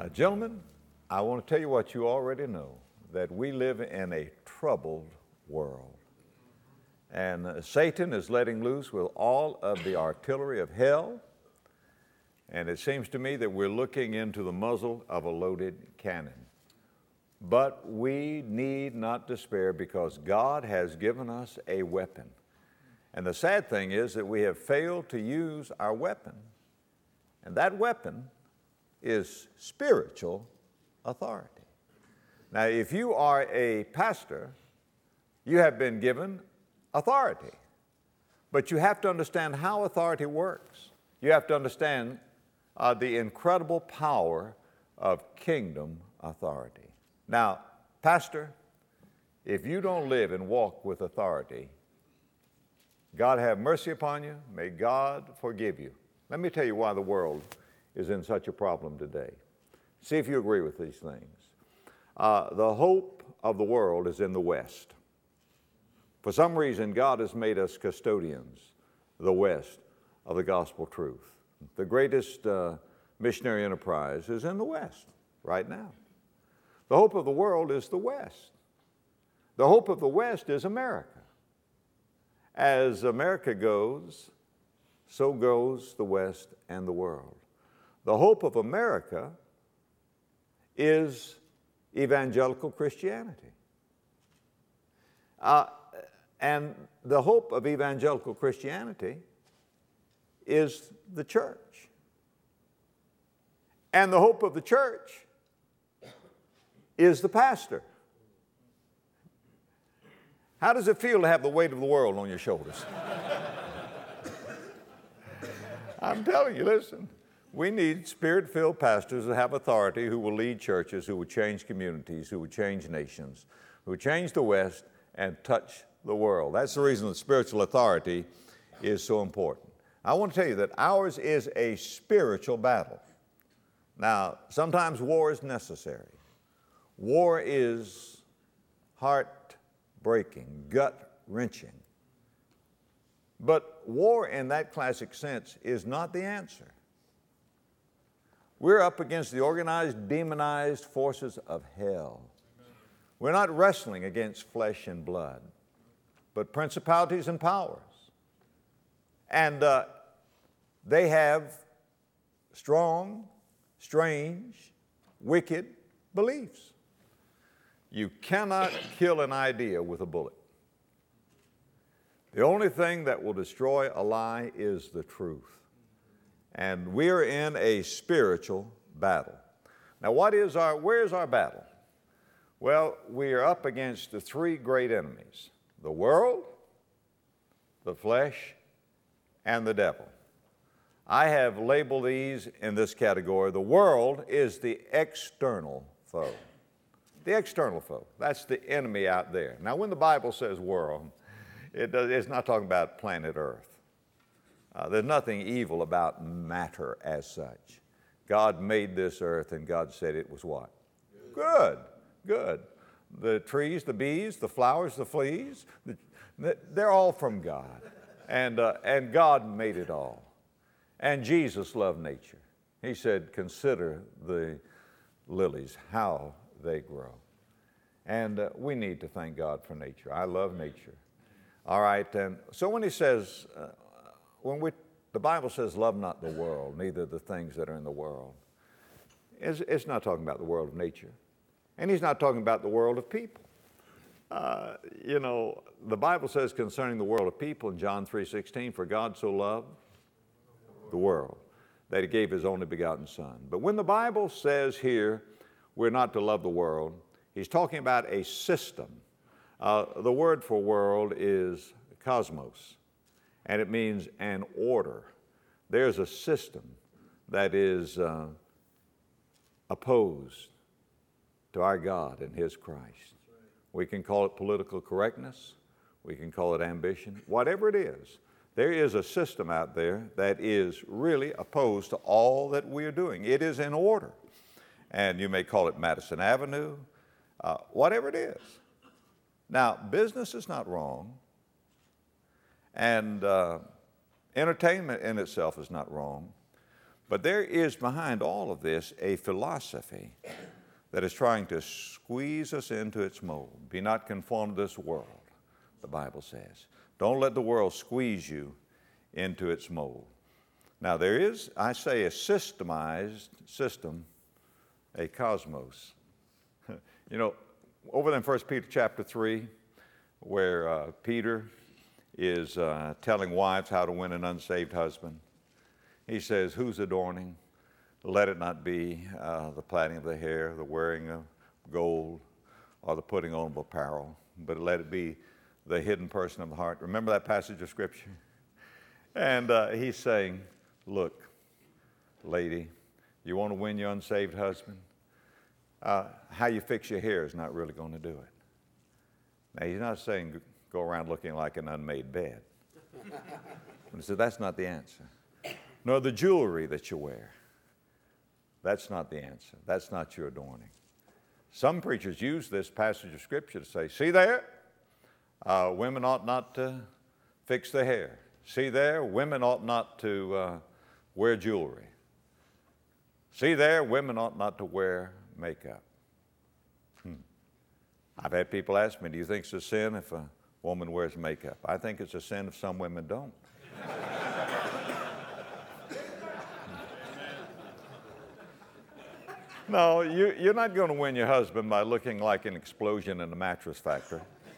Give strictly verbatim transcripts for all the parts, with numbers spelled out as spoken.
Uh, gentlemen, I want to tell you what you already know, that we live in a troubled world. And uh, Satan is letting loose with all of the artillery of hell. And it seems to me that we're looking into the muzzle of a loaded cannon. But we need not despair, because God has given us a weapon. And the sad thing is that we have failed to use our weapon. And that weapon is spiritual authority. Now, if you are a pastor, you have been given authority. But you have to understand how authority works. You have to understand uh, the incredible power of kingdom authority. Now, pastor, if you don't live and walk with authority, God have mercy upon you. May God forgive you. Let me tell you why the world is in such a problem today. See if you agree with these things. Uh, the hope of the world is in the West. For some reason, God has made us custodians, the West, of the gospel truth. The greatest uh, missionary enterprise is in the West right now. The hope of the world is the West. The hope of the West is America. As America goes, so goes the West and the world. The hope of America is evangelical Christianity. Uh, and the hope of evangelical Christianity is the church. And the hope of the church is the pastor. How does it feel to have the weight of the world on your shoulders? I'm telling you, listen, we need spirit-filled pastors that have authority, who will lead churches, who will change communities, who will change nations, who will change the West and touch the world. That's the reason that spiritual authority is so important. I want to tell you that ours is a spiritual battle. Now, sometimes war is necessary. War is heart-breaking, gut-wrenching. But war in that classic sense is not the answer. We're up against the organized, demonized forces of hell. We're not wrestling against flesh and blood, but principalities and powers. And uh, they have strong, strange, wicked beliefs. You cannot kill an idea with a bullet. The only thing that will destroy a lie is the truth. And we're in a spiritual battle. Now, what is our, where is our battle? Well, we are up against the three great enemies: the world, the flesh, and the devil. I have labeled these in this category. The world is the external foe. The external foe. That's the enemy out there. Now, when the Bible says world, it does, it's not talking about planet Earth. Uh, there's nothing evil about matter as such. God made this earth, and God said it was what? Good, good. The trees, the bees, the flowers, the fleas, the, they're all from God. And, uh, and God made it all. And Jesus loved nature. He said, consider the lilies, how they grow. And uh, we need to thank God for nature. I love nature. All right, and so when he says, uh, when we, the Bible says, love not the world, neither the things that are in the world, it's, it's not talking about the world of nature. And he's not talking about the world of people. Uh, you know, the Bible says concerning the world of people in John three sixteen, for God so loved the world that he gave his only begotten Son. But when the Bible says here we're not to love the world, he's talking about a system. Uh, the word for world is cosmos, and it means an order. There's a system that is uh, opposed to our God and his Christ. We can call it political correctness. We can call it ambition. Whatever it is, there is a system out there that is really opposed to all that we are doing. It is in order. And you may call it Madison Avenue, uh, whatever it is. Now, business is not wrong, and uh, entertainment in itself is not wrong, But there is behind all of this a philosophy that is trying to squeeze us into its mold. Be not conformed to this world, the Bible says. Don't let the world squeeze you into its mold. Now there is, I say, a systemized system, a cosmos. You know, over there in First Peter chapter three, where uh, Peter is uh, telling wives how to win an unsaved husband, he says, whose adorning? Let it not be uh, the plaiting of the hair, the wearing of gold, or the putting on of apparel, but let it be the hidden person of the heart. Remember that passage of Scripture? And uh, he's saying, look, lady, you want to win your unsaved husband? Uh, how you fix your hair is not really going to do it. Now, he's not saying go around looking like an unmade bed. He said, that's not the answer. Nor the jewelry that you wear. That's not the answer. That's not your adorning. Some preachers use this passage of Scripture to say, see there, uh, women ought not to fix their hair. See there, women ought not to uh, wear jewelry. See there, women ought not to wear makeup. Hmm. I've had people ask me, do you think it's a sin if a woman wears makeup? I think it's a sin if some women don't. No, you, you're not going to win your husband by looking like an explosion in a mattress factory,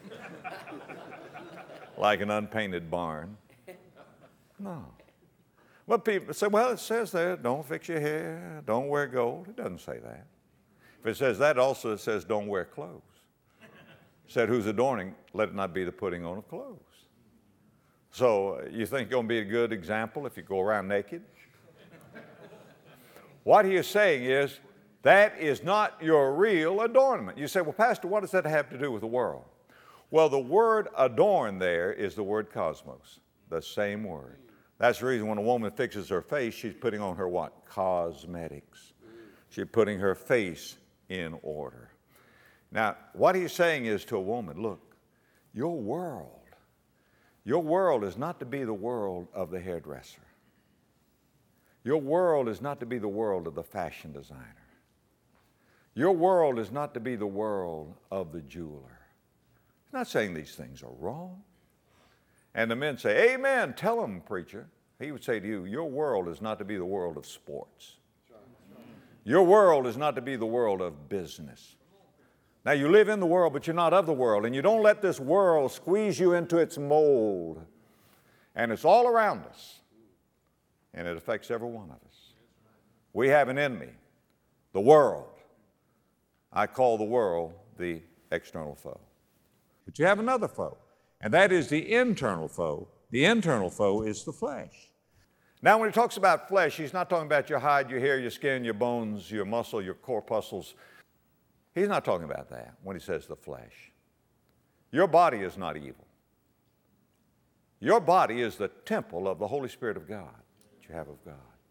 like an unpainted barn. No. But people say, well, it says there, don't fix your hair, don't wear gold. It doesn't say that. If it says that, also it says don't wear clothes. It said, whose adorning, let it not be the putting on of clothes. So uh, you think you're going to be a good example if you go around naked? What he is saying is, that is not your real adornment. You say, well, Pastor, what does that have to do with the world? Well, the word adorn there is the word cosmos, the same word. That's the reason when a woman fixes her face, she's putting on her what? Cosmetics. She's putting her face in order. Now, what he's saying is to a woman, look, your world, your world is not to be the world of the hairdresser. Your world is not to be the world of the fashion designer. Your world is not to be the world of the jeweler. He's not saying these things are wrong. And the men say, amen, tell them, preacher. He would say to you, your world is not to be the world of sports. Your world is not to be the world of business. Now, you live in the world, but you're not of the world, and you don't let this world squeeze you into its mold. And it's all around us, and it affects every one of us. We have an enemy, the world. I call the world the external foe. But you have another foe, and that is the internal foe. The internal foe is the flesh. Now, when he talks about flesh, he's not talking about your hide, your hair, your skin, your bones, your muscle, your corpuscles. He's not talking about that when he says the flesh. Your body is not evil. Your body is the temple of the Holy Spirit of God that you have of God.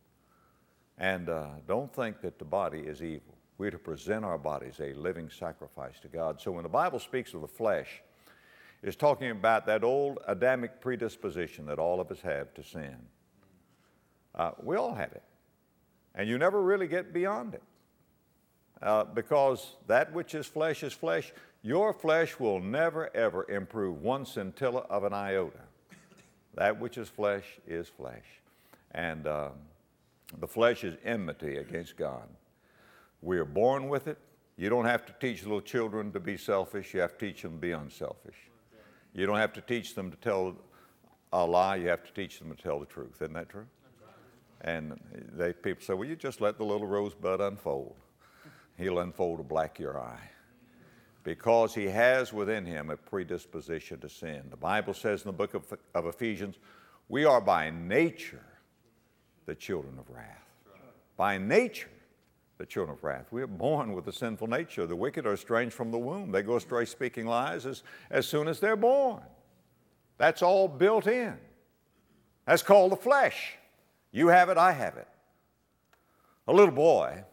And uh, don't think that the body is evil. We're to present our bodies a living sacrifice to God. So when the Bible speaks of the flesh, it's talking about that old Adamic predisposition that all of us have to sin. Uh, we all have it. And you never really get beyond it. Uh, because that which is flesh is flesh. Your flesh will never, ever improve one scintilla of an iota. That which is flesh is flesh. And uh, the flesh is enmity against God. We are born with it. You don't have to teach little children to be selfish. You have to teach them to be unselfish. You don't have to teach them to tell a lie. You have to teach them to tell the truth. Isn't that true? And they, people say, well, you just let the little rosebud unfold. He'll unfold to black your eye. Because he has within him a predisposition to sin. The Bible says in the book of, of Ephesians, we are by nature the children of wrath. By nature, the children of wrath. We are born with a sinful nature. The wicked are estranged from the womb. They go astray speaking lies as, as soon as they're born. That's all built in. That's called the flesh. You have it, I have it. A little boy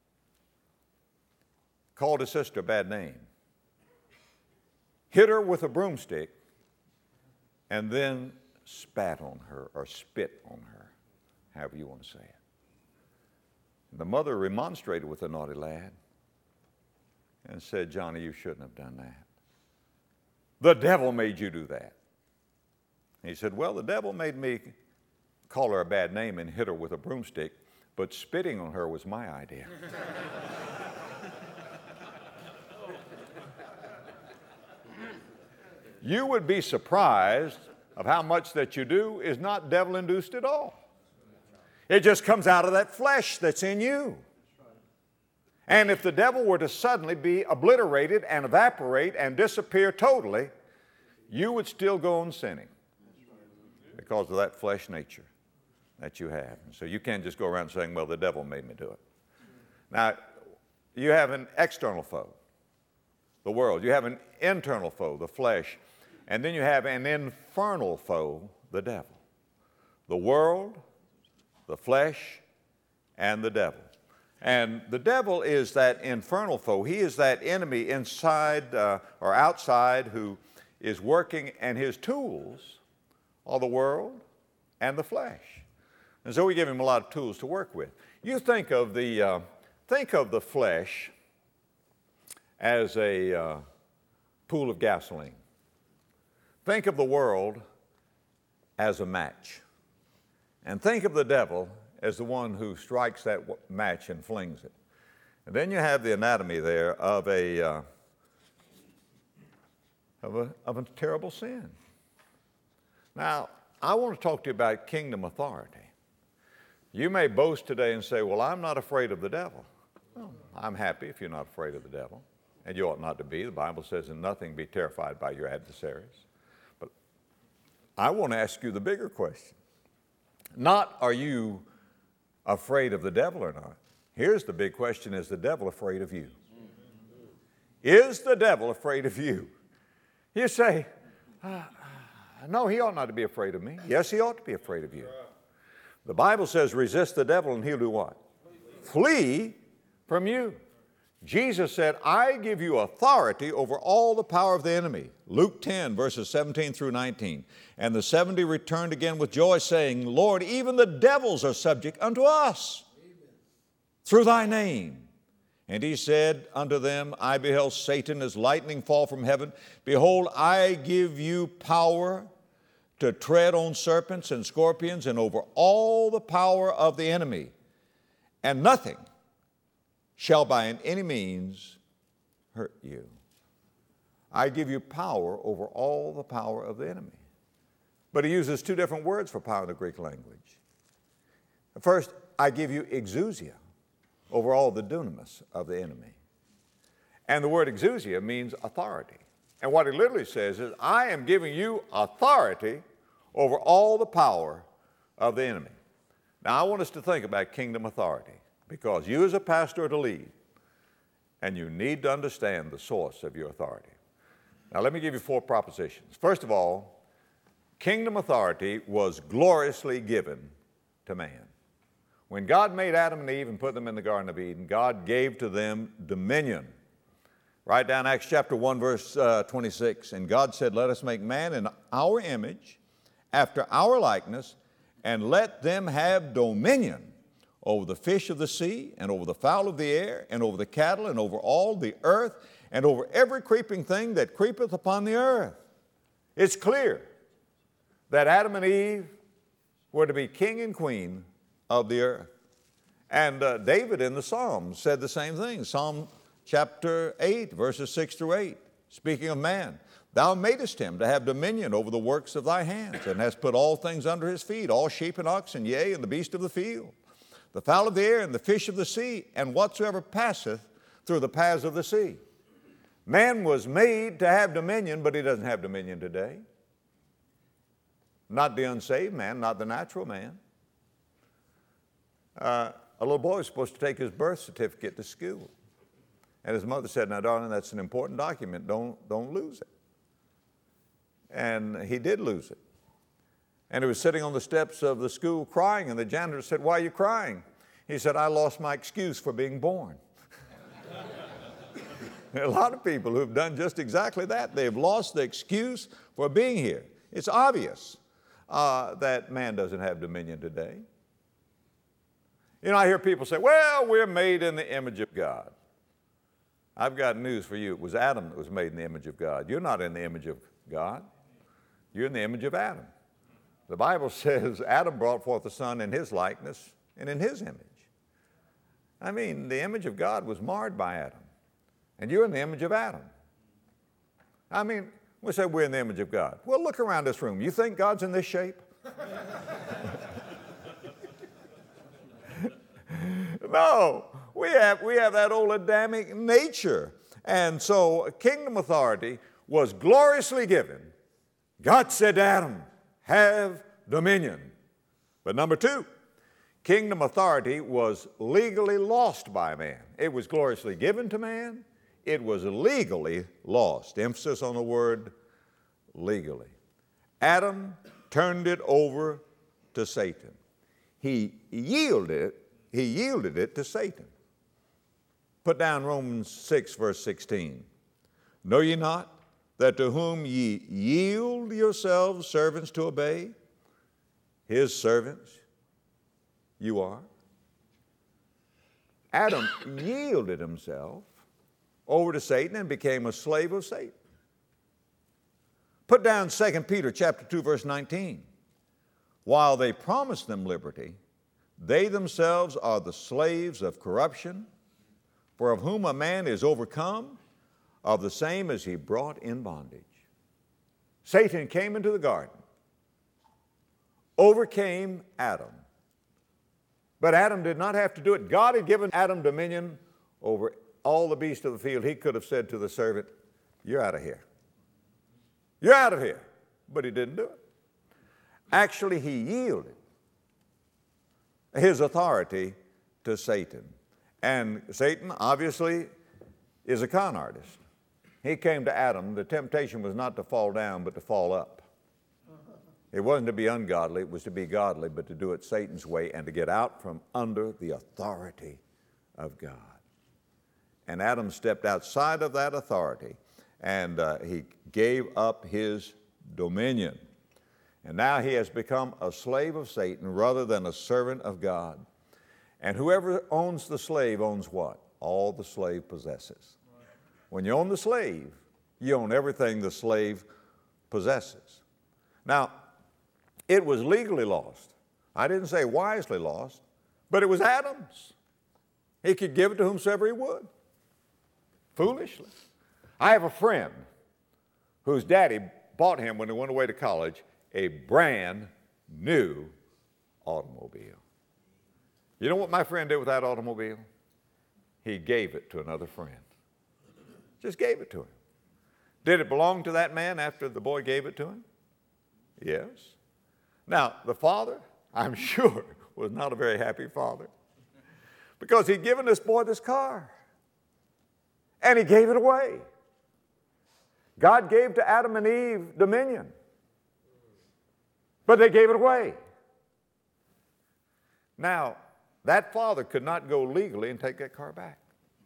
called his sister a bad name, hit her with a broomstick, and then spat on her or spit on her, however you want to say it. The mother remonstrated with the naughty lad and said, Johnny, you shouldn't have done that. The devil made you do that. And he said, well, the devil made me call her a bad name and hit her with a broomstick, but spitting on her was my idea. You would be surprised of how much that you do is not devil-induced at all. It just comes out of that flesh that's in you. And if the devil were to suddenly be obliterated and evaporate and disappear totally, you would still go on sinning because of that flesh nature that you have. And so you can't just go around saying, well, the devil made me do it. Now, you have an external foe, the world. You have an internal foe, the flesh. And then you have an infernal foe, the devil. The world, the flesh, and the devil. And the devil is that infernal foe. He is that enemy inside uh, or outside who is working, and his tools are the world and the flesh. And so we give him a lot of tools to work with. You think of the, uh, think of the flesh as a uh, pool of gasoline. Think of the world as a match. And think of the devil as the one who strikes that match and flings it. And then you have the anatomy there of a, uh, of a, of a terrible sin. Now, I want to talk to you about kingdom authority. You may boast today and say, well, I'm not afraid of the devil. Well, I'm happy if you're not afraid of the devil. And you ought not to be. The Bible says, in nothing be terrified by your adversaries. But I want to ask you the bigger question. Not are you afraid of the devil or not. Here's the big question, is the devil afraid of you? Is the devil afraid of you? You say, uh, no, he ought not to be afraid of me. Yes, he ought to be afraid of you. The Bible says, resist the devil and he'll do what? Flee from you. Jesus said, I give you authority over all the power of the enemy. Luke ten, verses seventeen through nineteen. And the seventy returned again with joy, saying, Lord, even the devils are subject unto us through thy name. And he said unto them, I beheld Satan as lightning fall from heaven. Behold, I give you power to tread on serpents and scorpions and over all the power of the enemy. And nothing shall by any means hurt you. I give you power over all the power of the enemy. But he uses two different words for power in the Greek language. First, I give you exousia over all the dunamis of the enemy. And the word exousia means authority. And what he literally says is, I am giving you authority over all the power of the enemy. Now, I want us to think about kingdom authority, because you as a pastor are to lead, and you need to understand the source of your authority. Now, let me give you four propositions. First of all, kingdom authority was gloriously given to man. When God made Adam and Eve and put them in the Garden of Eden, God gave to them dominion. Write down Acts chapter one, verse uh, twenty-six. And God said, let us make man in our image, after our likeness, and let them have dominion over the fish of the sea, and over the fowl of the air, and over the cattle, and over all the earth, and over every creeping thing that creepeth upon the earth. It's clear that Adam and Eve were to be king and queen of the earth. And uh, David in the Psalms said the same thing. Psalm chapter eight, verses six through eight, speaking of man. Thou madest him to have dominion over the works of thy hands, and hast put all things under his feet, all sheep and oxen, yea, and the beast of the field, the fowl of the air, and the fish of the sea, and whatsoever passeth through the paths of the sea. Man was made to have dominion, but he doesn't have dominion today. Not the unsaved man, not the natural man. Uh, a little boy was supposed to take his birth certificate to school. And his mother said, now, darling, that's an important document. Don't, don't lose it. And he did lose it. And he was sitting on the steps of the school crying, and the janitor said, why are you crying? He said, I lost my excuse for being born. There are a lot of people who have done just exactly that. They've lost the excuse for being here. It's obvious uh, that man doesn't have dominion today. You know, I hear people say, well, we're made in the image of God. I've got news for you. It was Adam that was made in the image of God. You're not in the image of God. You're in the image of Adam. The Bible says Adam brought forth a son in his likeness and in his image. I mean, the image of God was marred by Adam. And you're in the image of Adam. I mean, we say we're in the image of God. Well, look around this room. You think God's in this shape? No. We have, we have that old Adamic nature. And so kingdom authority was gloriously given. God said to Adam, have dominion. But number two, kingdom authority was legally lost by man. It was gloriously given to man. It was legally lost. Emphasis on the word legally. Adam turned it over to Satan. He yielded, he yielded it to Satan. Put down Romans six, verse sixteen. Know ye not that to whom ye yield yourselves servants to obey, his servants you are? Adam yielded himself over to Satan and became a slave of Satan. Put down Second Peter chapter two, verse nineteen. While they promise them liberty, they themselves are the slaves of corruption, for of whom a man is overcome, of the same is he brought in bondage. Satan came into the garden, overcame Adam. But Adam did not have to do it. God had given Adam dominion over all the beasts of the field. He could have said to the servant, you're out of here. You're out of here. But he didn't do it. Actually, he yielded his authority to Satan. And Satan, obviously, is a con artist. He came to Adam. The temptation was not to fall down, but to fall up. It wasn't to be ungodly, it was to be godly, but to do it Satan's way and to get out from under the authority of God. And Adam stepped outside of that authority, and uh, he gave up his dominion. And now he has become a slave of Satan rather than a servant of God. And whoever owns the slave owns what? All the slave possesses. When you own the slave, you own everything the slave possesses. Now, it was legally lost. I didn't say wisely lost, but it was Adam's. He could give it to whomsoever he would, foolishly. I have a friend whose daddy bought him, when he went away to college, a brand new automobile. You know what my friend did with that automobile? He gave it to another friend. Just gave it to him. Did it belong to that man after the boy gave it to him? Yes. Now, the father, I'm sure, was not a very happy father because he'd given this boy this car and he gave it away. God gave to Adam and Eve dominion, but they gave it away. Now, that father could not go legally and take that car back.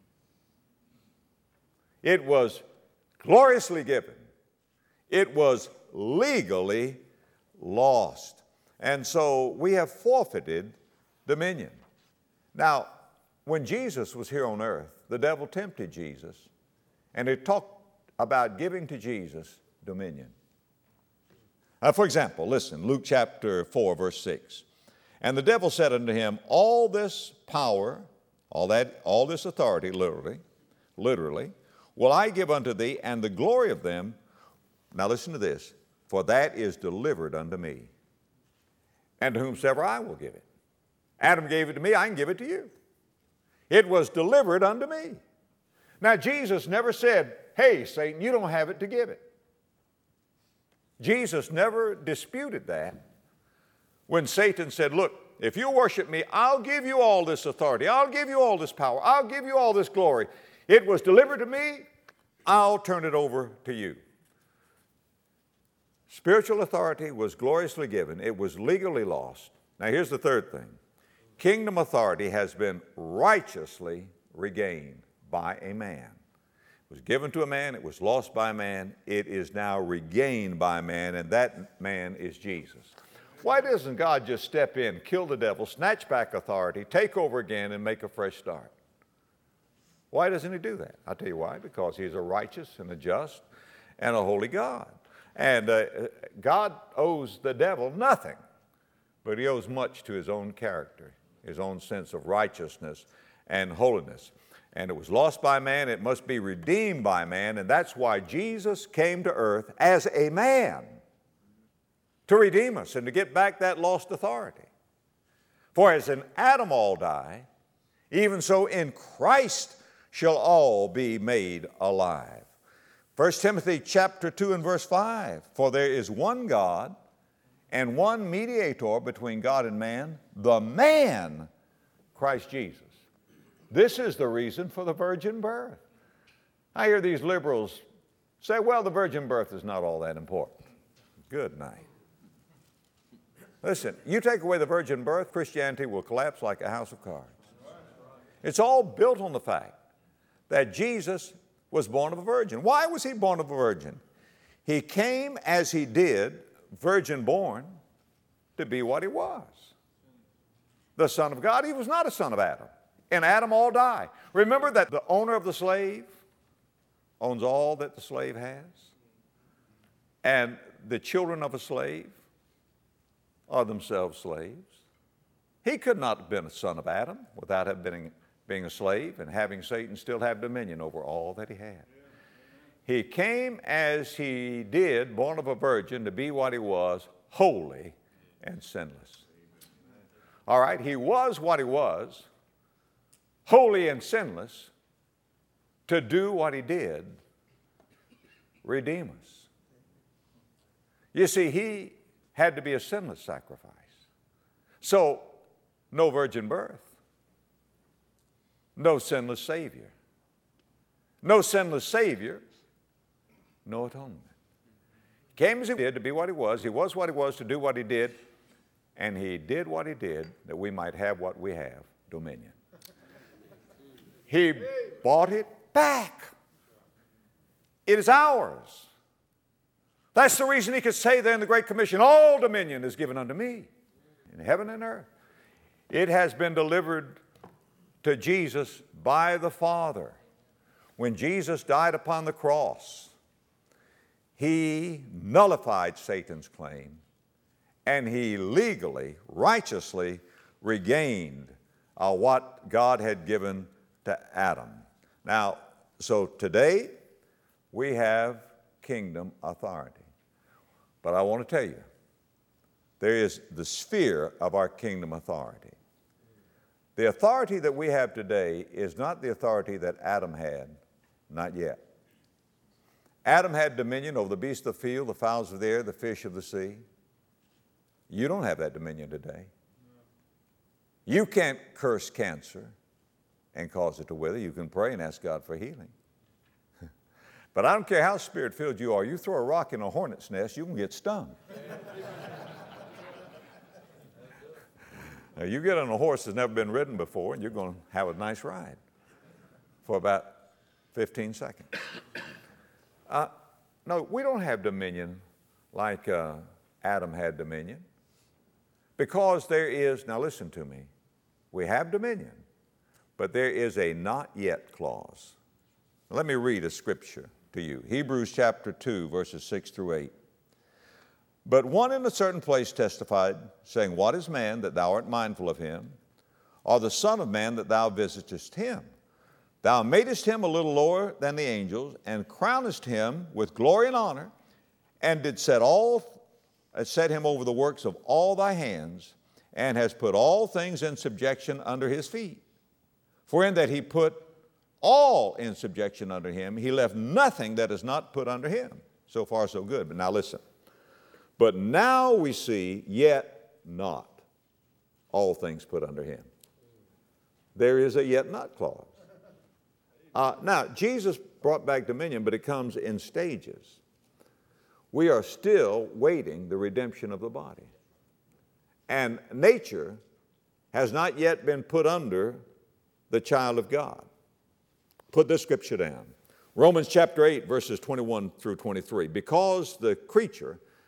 It was gloriously given. It was legally lost. And so we have forfeited dominion. Now, when Jesus was here on earth, the devil tempted Jesus, and he talked about giving to Jesus dominion. Uh, for example, listen, Luke chapter four, verse six. And the devil said unto him, all this power, all that, all this authority, literally, literally, will I give unto thee, and the glory of them, now listen to this, for that is delivered unto me, and to whomsoever I will give it. Adam gave it to me, I can give it to you. It was delivered unto me. Now, Jesus never said, hey, Satan, you don't have it to give it. Jesus never disputed that. When Satan said, look, if you worship me, I'll give you all this authority. I'll give you all this power. I'll give you all this glory. It was delivered to me. I'll turn it over to you. Spiritual authority was gloriously given. It was legally lost. Now here's the third thing. Kingdom authority has been righteously regained by a man. It was given to a man. It was lost by a man. It is now regained by a man, and that man is Jesus. Why doesn't God just step in, kill the devil, snatch back authority, take over again, and make a fresh start? Why doesn't he do that? I'll tell you why. Because he's a righteous and a just and a holy God. And uh, God owes the devil nothing, but he owes much to his own character, his own sense of righteousness and holiness. And it was lost by man, it must be redeemed by man, and that's why Jesus came to earth as a man to redeem us and to get back that lost authority. For as in Adam all die, even so in Christ shall all be made alive. First Timothy chapter two and verse five, for there is one God and one mediator between God and man, the man, Christ Jesus. This is the reason for the virgin birth. I hear these liberals say, well, the virgin birth is not all that important. Good night. Listen, you take away the virgin birth, Christianity will collapse like a house of cards. It's all built on the fact that Jesus was born of a virgin. Why was he born of a virgin? He came as he did, virgin born, to be what he was. The Son of God. He was not a son of Adam. In Adam all die. Remember that the owner of the slave owns all that the slave has. And the children of a slave are themselves slaves. He could not have been a son of Adam without having been, being a slave and having Satan still have dominion over all that he had. He came as he did, born of a virgin, to be what he was, holy and sinless. All right, he was what he was, holy and sinless, to do what he did, redeem us. You see, he had to be a sinless sacrifice. So, no virgin birth, no sinless Savior. No sinless Savior, no atonement. He came as he did to be what he was. He was what he was to do what he did. And he did what he did that we might have what we have, dominion. He bought it back. It is ours. That's the reason he could say there in the Great Commission, all dominion is given unto me in heaven and earth. It has been delivered to Jesus by the Father. When Jesus died upon the cross, he nullified Satan's claim and he legally, righteously regained uh, what God had given to Adam. Now, so today we have kingdom authority. But I want to tell you, there is the sphere of our kingdom authority. The authority that we have today is not the authority that Adam had, not yet. Adam had dominion over the beasts of the field, the fowls of the air, the fish of the sea. You don't have that dominion today. You can't curse cancer and cause it to wither. You can pray and ask God for healing. But I don't care how spirit-filled you are. You throw a rock in a hornet's nest, you can get stung. Now, you get on a horse that's never been ridden before, and you're going to have a nice ride for about fifteen seconds. Uh, no, we don't have dominion like uh, Adam had dominion. Because there is, now listen to me, we have dominion, but there is a not yet clause. Let me read a scripture to you. Hebrews chapter two, verses six through eight. But one in a certain place testified, saying, what is man that thou art mindful of him? Or the son of man that thou visitest him? Thou madest him a little lower than the angels, and crownest him with glory and honor, and did set all set him over the works of all thy hands, and has put all things in subjection under his feet. For in that he put all in subjection under him, he left nothing that is not put under him. So far, so good. But now listen. But now we see, yet not all things put under him. There is a yet not clause. Uh, now, Jesus brought back dominion, but it comes in stages. We are still waiting the redemption of the body. And nature has not yet been put under the child of God. Put this scripture down. Romans chapter eight, verses twenty-one through twenty-three. Because the creature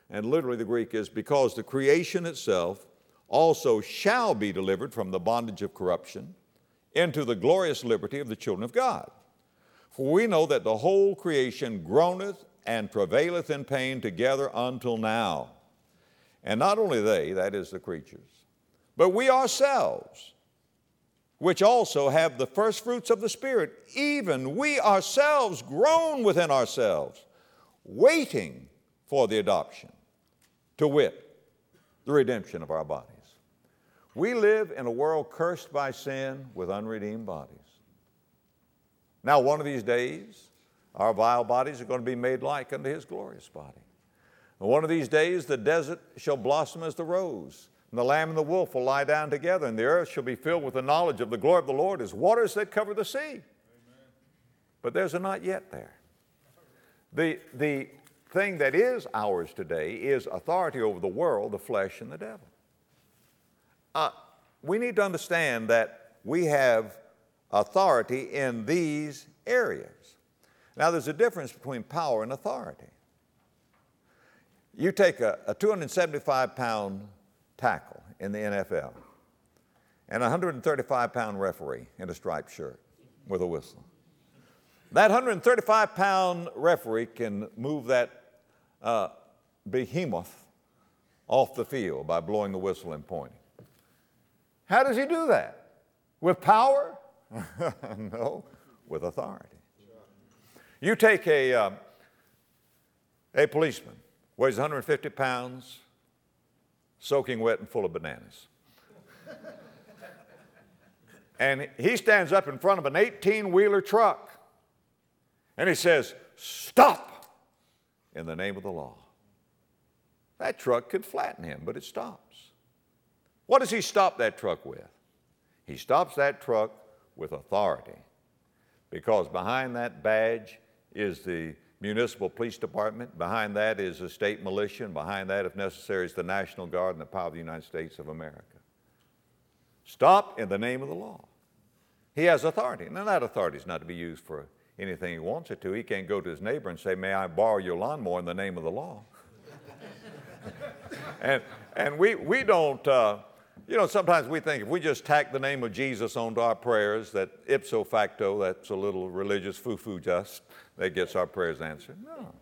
And literally the Greek is, because the creation itself also shall be delivered from the bondage of corruption into the glorious liberty of the children of God. For we know that the whole creation groaneth and travaileth in pain together until now. And not only they, that is the creatures, but we ourselves, which also have the first fruits of the Spirit, even we ourselves groan within ourselves, waiting for the adoption, to wit, the redemption of our bodies. We live in a world cursed by sin with unredeemed bodies. Now, one of these days, our vile bodies are going to be made like unto His glorious body. And one of these days, the desert shall blossom as the rose, and the lamb and the wolf will lie down together, and the earth shall be filled with the knowledge of the glory of the Lord as waters that cover the sea. Amen. But there's a not yet there. The, the thing that is ours today is authority over the world, the flesh, and the devil. Uh, we need to understand that we have authority in these areas. Now, there's a difference between power and authority. You take a, a two hundred seventy-five pound tackle in the N F L and a one hundred thirty-five pound referee in a striped shirt with a whistle. That one hundred thirty-five pound referee can move that uh, behemoth off the field by blowing the whistle and pointing. How does he do that? With power? No, with authority. You take a, uh, a policeman, weighs one hundred fifty pounds, soaking wet and full of bananas. And he stands up in front of an eighteen-wheeler truck, and he says, "Stop!" in the name of the law. That truck could flatten him, but it stops. What does he stop that truck with? He stops that truck with authority, because behind that badge is the municipal police department, behind that is the state militia, and behind that, if necessary, is the National Guard and the power of the United States of America. Stop in the name of the law. He has authority. Now, that authority is not to be used for anything he wants it to. He can't go to his neighbor and say, "May I borrow your lawnmower in the name of the law?" and and we, we don't, uh, you know, sometimes we think if we just tack the name of Jesus onto our prayers, that ipso facto, that's a little religious foo-foo just, that gets our prayers answered. No.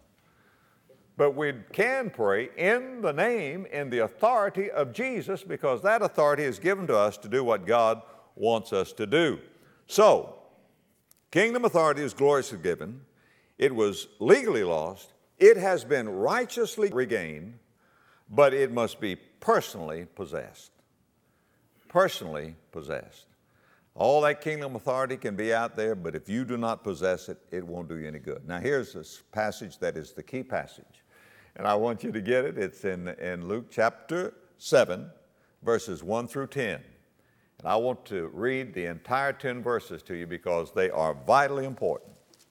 But we can pray in the name, in the authority of Jesus, because that authority is given to us to do what God wants us to do. So, kingdom authority is gloriously given. It was legally lost. It has been righteously regained, but it must be personally possessed. Personally possessed. All that kingdom authority can be out there, but if you do not possess it, it won't do you any good. Now, here's this passage that is the key passage, and I want you to get it. It's in, in Luke chapter seven, verses one through ten. And I want to read the entire ten verses to you because they are vitally important.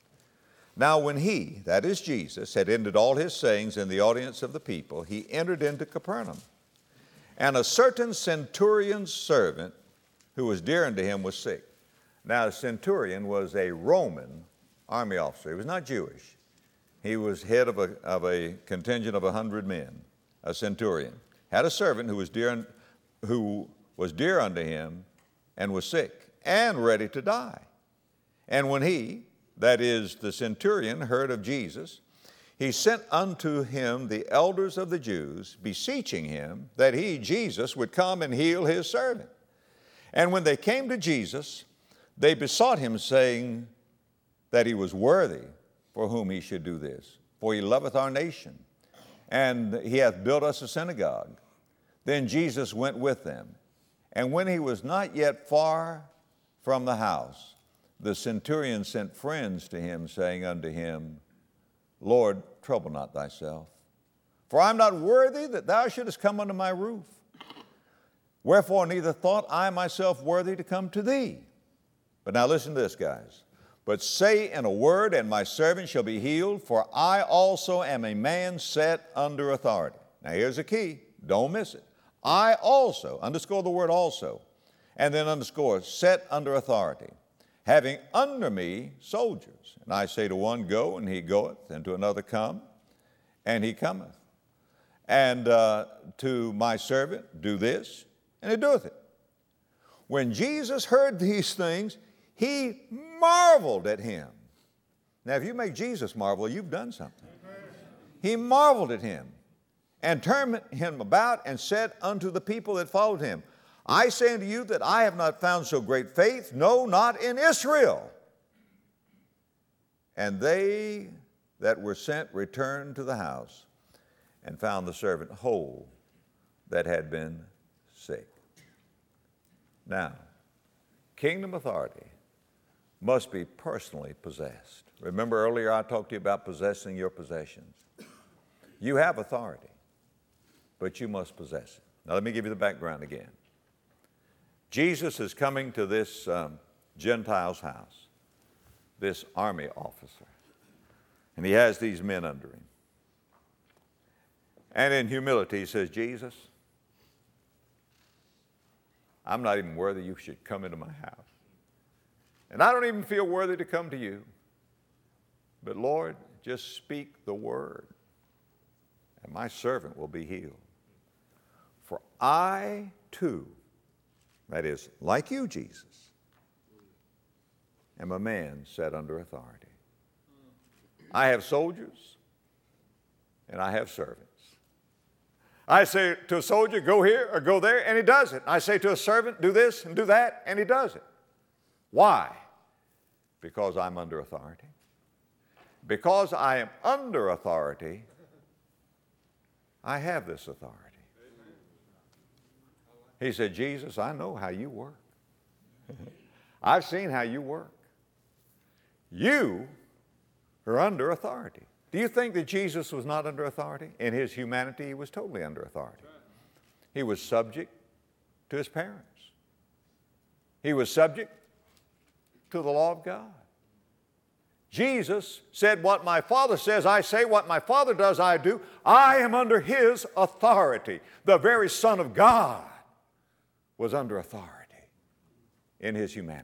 Now, when he, that is Jesus, had ended all his sayings in the audience of the people, he entered into Capernaum. And a certain centurion's servant, who was dear unto him, was sick. Now, a centurion was a Roman army officer. He was not Jewish. He was head of a, of a contingent of a hundred men, a centurion. Had a servant who was dear, who was dear unto him and was sick and ready to die. And when he, that is the centurion, heard of Jesus, he sent unto him the elders of the Jews, beseeching him that he, Jesus, would come and heal his servant. And when they came to Jesus, they besought him, saying that he was worthy for whom he should do this. For he loveth our nation, and he hath built us a synagogue. Then Jesus went with them. And when he was not yet far from the house, the centurion sent friends to him, saying unto him, Lord, trouble not thyself, for I am not worthy that thou shouldest come under my roof. Wherefore neither thought I myself worthy to come to thee. But now listen to this, guys. But say in a word, and my servant shall be healed, for I also am a man set under authority. Now here's the key. Don't miss it. I also, underscore the word also, and then underscore, set under authority, having under me soldiers. And I say to one, go, and he goeth, and to another, come, and he cometh. and uh, to my servant, do this, and he doeth it. When Jesus heard these things, he marveled at him. Now, if you make Jesus marvel, you've done something. He marveled at him and turned him about and said unto the people that followed him, I say unto you that I have not found so great faith, no, not in Israel. And they that were sent returned to the house and found the servant whole that had been sick. Now, kingdom authority must be personally possessed. Remember earlier I talked to you about possessing your possessions. You have authority, but you must possess it. Now let me give you the background again. Jesus is coming to this um, Gentile's house, this army officer, and he has these men under him. And in humility he says, Jesus, I'm not even worthy you should come into my house. And I don't even feel worthy to come to you. But Lord, just speak the word, and my servant will be healed. For I too, that is, like you, Jesus, am a man set under authority. I have soldiers, and I have servants. I say to a soldier, go here or go there, and he does it. I say to a servant, do this and do that, and he does it. Why? Because I'm under authority. Because I am under authority, I have this authority. He said, Jesus, I know how you work. I've seen how you work. You are under authority. Do you think that Jesus was not under authority? In his humanity, he was totally under authority. He was subject to his parents. He was subject to the law of God. Jesus said, what my Father says, I say. What my Father does, I do. I am under his authority. The very Son of God was under authority in his humanity.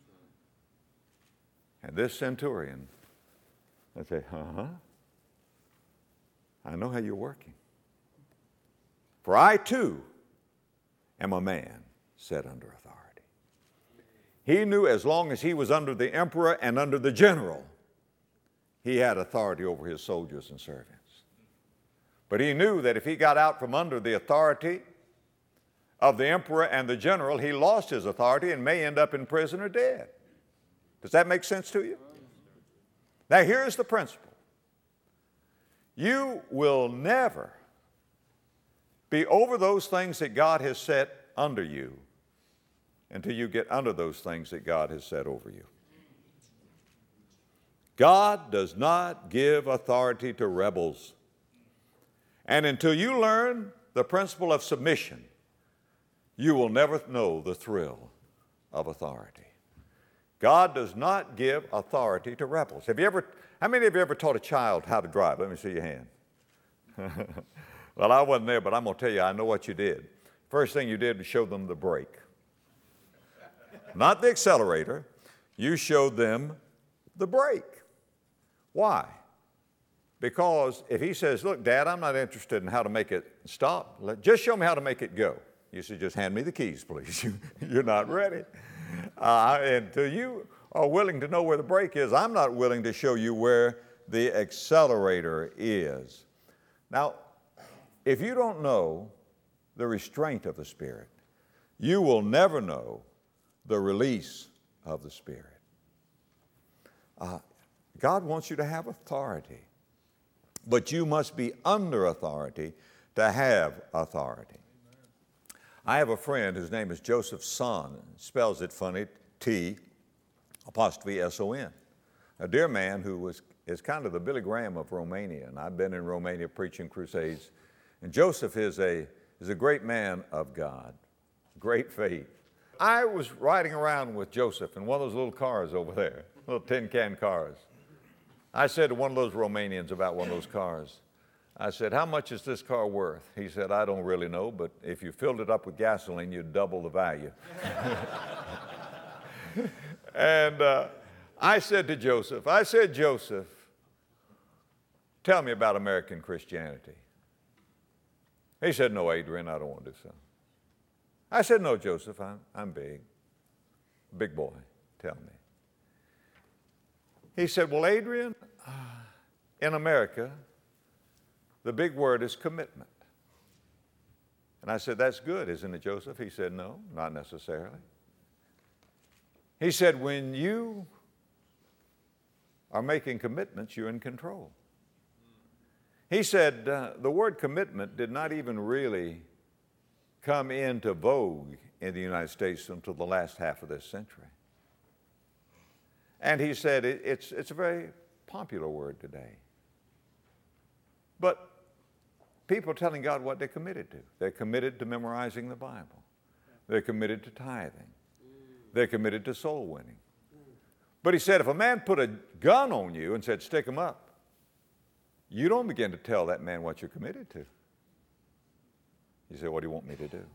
And this centurion, I say, uh-huh, I know how you're working. For I too am a man set under authority. He knew as long as he was under the emperor and under the general, he had authority over his soldiers and servants. But he knew that if he got out from under the authority of the emperor and the general, he lost his authority and may end up in prison or dead. Does that make sense to you? Now here's the principle. You will never be over those things that God has set under you until you get under those things that God has set over you. God does not give authority to rebels. And until you learn the principle of submission, you will never know the thrill of authority. God does not give authority to rebels. Have you ever, how many of you ever taught a child how to drive? Let me see your hand. Well, I wasn't there, but I'm going to tell you, I know what you did. First thing you did was show them the brake. Not the accelerator. You showed them the brake. Why? Because if he says, look, Dad, I'm not interested in how to make it stop. Let, just show me how to make it go. You should just hand me the keys, please. You're not ready. Uh, until you are willing to know where the brake is, I'm not willing to show you where the accelerator is. Now, if you don't know the restraint of the Spirit, you will never know the release of the Spirit. Uh, God wants you to have authority, but you must be under authority to have authority. I have a friend whose name is Joseph Son. Spells it funny, T apostrophe S O N. A dear man who was, is kind of the Billy Graham of Romania, and I've been in Romania preaching crusades. And Joseph is a, is a great man of God, great faith. I was riding around with Joseph in one of those little cars over there, little tin can cars. I said to one of those Romanians about one of those cars, I said, how much is this car worth? He said, I don't really know, but if you filled it up with gasoline, you'd double the value. And uh, I said to Joseph, I said, Joseph, tell me about American Christianity. He said, no, Adrian, I don't want to do so. I said, no, Joseph, I'm, I'm big. Big boy, tell me. He said, well, Adrian, uh, in America, the big word is commitment. And I said, that's good, isn't it, Joseph? He said, no, not necessarily. He said, when you are making commitments, you're in control. He said, uh, the word commitment did not even really come into vogue in the United States until the last half of this century. And he said, it, it's, it's a very popular word today. But people are telling God what they're committed to. They're committed to memorizing the Bible. They're committed to tithing. They're committed to soul winning. But he said, if a man put a gun on you and said, stick him up, you don't begin to tell that man what you're committed to. You say, what do you want me to do?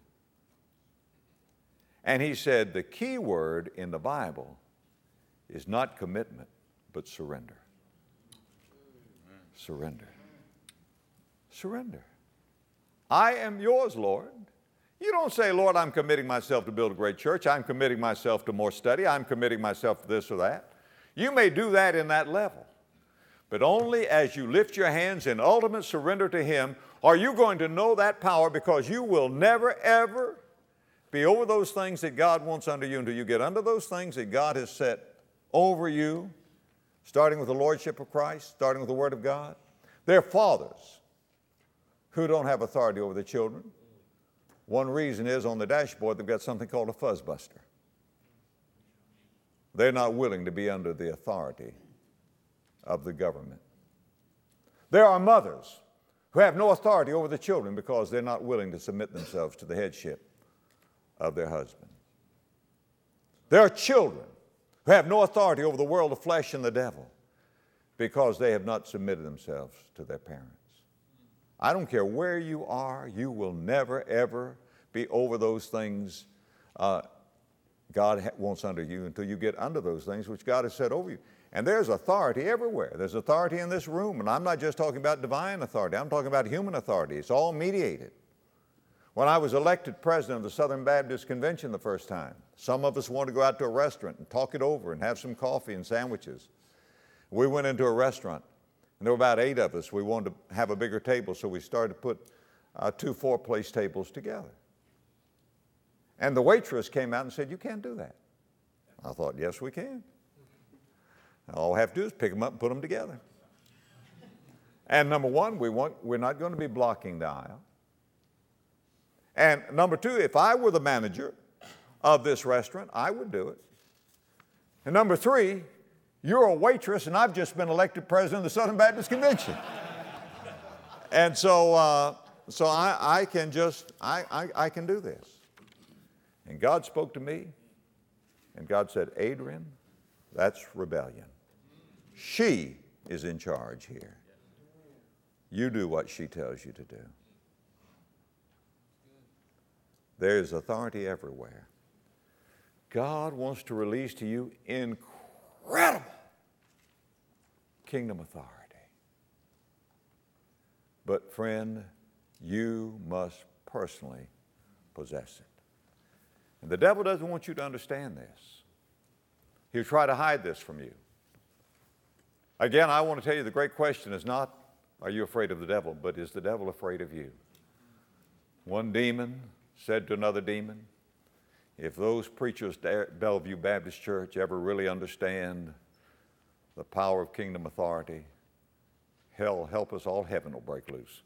And he said, the key word in the Bible is not commitment, but surrender. Surrender. Surrender. I am yours, Lord. You don't say, Lord, I'm committing myself to build a great church. I'm committing myself to more study. I'm committing myself to this or that. You may do that in that level. But only as you lift your hands in ultimate surrender to Him are you going to know that power, because you will never, ever be over those things that God wants under you until you get under those things that God has set over you, starting with the Lordship of Christ, starting with the Word of God. There are fathers who don't have authority over their children. One reason is on the dashboard they've got something called a fuzzbuster. They're not willing to be under the authority of the government. There are mothers who have no authority over the children because they're not willing to submit themselves to the headship of their husband. There are children who have no authority over the world of flesh and the devil because they have not submitted themselves to their parents. I don't care where you are, you will never, ever be over those things uh, God wants under you until you get under those things which God has set over you. And there's authority everywhere. There's authority in this room, and I'm not just talking about divine authority. I'm talking about human authority. It's all mediated. When I was elected president of the Southern Baptist Convention the first time, some of us wanted to go out to a restaurant and talk it over and have some coffee and sandwiches. We went into a restaurant, and there were about eight of us. We wanted to have a bigger table, so we started to put uh, two four-place tables together. And the waitress came out and said, you can't do that. I thought, yes, we can. All we have to do is pick them up and put them together. And number one, we want, we're not going to be blocking the aisle. And number two, if I were the manager of this restaurant, I would do it. And number three, you're a waitress and I've just been elected president of the Southern Baptist Convention. And so, uh, so I, I can just, I, I, I can do this. And God spoke to me, and God said, Adrian, that's rebellion. She is in charge here. You do what she tells you to do. There is authority everywhere. God wants to release to you incredible kingdom authority. But friend, you must personally possess it. And the devil doesn't want you to understand this. He'll try to hide this from you. Again, I want to tell you the great question is not, are you afraid of the devil, but is the devil afraid of you? One demon said to another demon, if those preachers at Bellevue Baptist Church ever really understand the power of kingdom authority, hell help us, all heaven will break loose.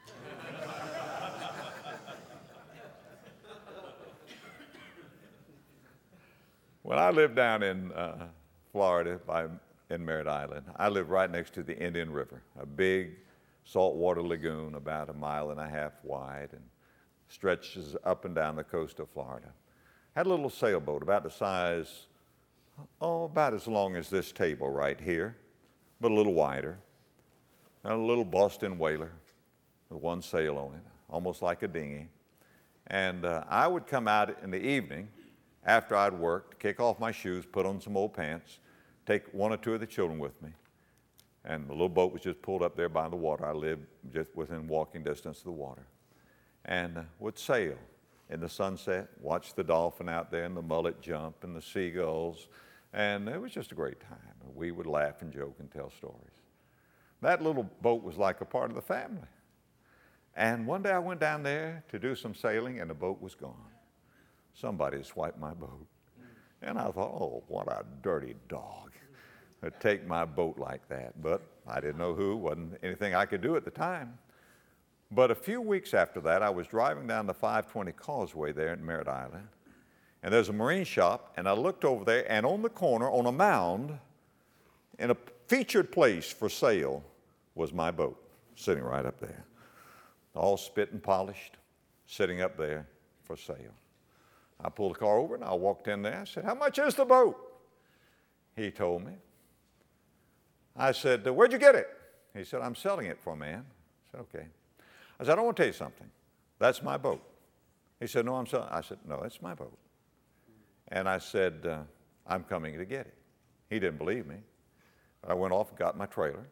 When I lived down in uh, Florida by, in Merritt Island, I lived right next to the Indian River, a big saltwater lagoon about a mile and a half wide and stretches up and down the coast of Florida. Had a little sailboat about the size, oh, about as long as this table right here, but a little wider. And a little Boston whaler with one sail on it, almost like a dinghy. And uh, I would come out in the evening after I'd worked, kick off my shoes, put on some old pants, take one or two of the children with me. And the little boat was just pulled up there by the water. I lived just within walking distance of the water. and uh, would sail in the sunset, watch the dolphin out there and the mullet jump and the seagulls, and it was just a great time. We would laugh and joke and tell stories. That little boat was like a part of the family. And one day I went down there to do some sailing, and the boat was gone. Somebody had swiped my boat. And I thought, oh, what a dirty dog to take my boat like that. But I didn't know who, wasn't anything I could do at the time. But a few weeks after that, I was driving down the five twenty Causeway there in Merritt Island, and there's a marine shop, and I looked over there, and on the corner, on a mound, in a featured place for sale, was my boat, sitting right up there, all spit and polished, sitting up there for sale. I pulled the car over, and I walked in there. I said, how much is the boat? He told me. I said, where'd you get it? He said, I'm selling it for a man. I said, okay. I said, I want to tell you something. That's my boat. He said, no, I'm selling. I said, no, it's my boat. And I said, uh, I'm coming to get it. He didn't believe me. I went off and got my trailer,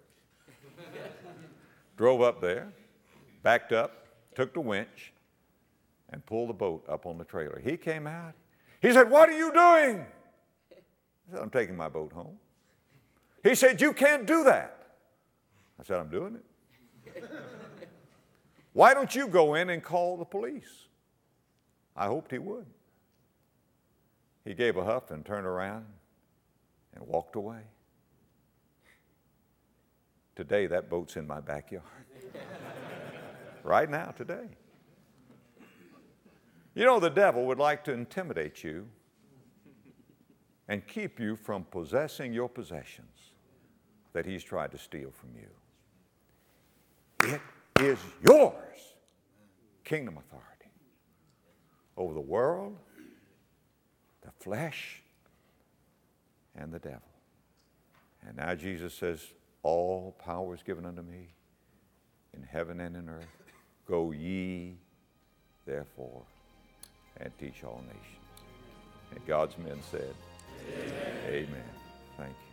drove up there, backed up, took the winch, and pulled the boat up on the trailer. He came out. He said, what are you doing? I said, I'm taking my boat home. He said, you can't do that. I said, I'm doing it. Why don't you go in and call the police? I hoped he would. He gave a huff and turned around and walked away. Today, that boat's in my backyard. Right now, today. You know, the devil would like to intimidate you and keep you from possessing your possessions that he's tried to steal from you. It is yours. Kingdom authority over the world, the flesh, and the devil. And now Jesus says, all power is given unto me in heaven and in earth. Go ye, therefore, and teach all nations. And God's men said, Amen. Amen. Thank you.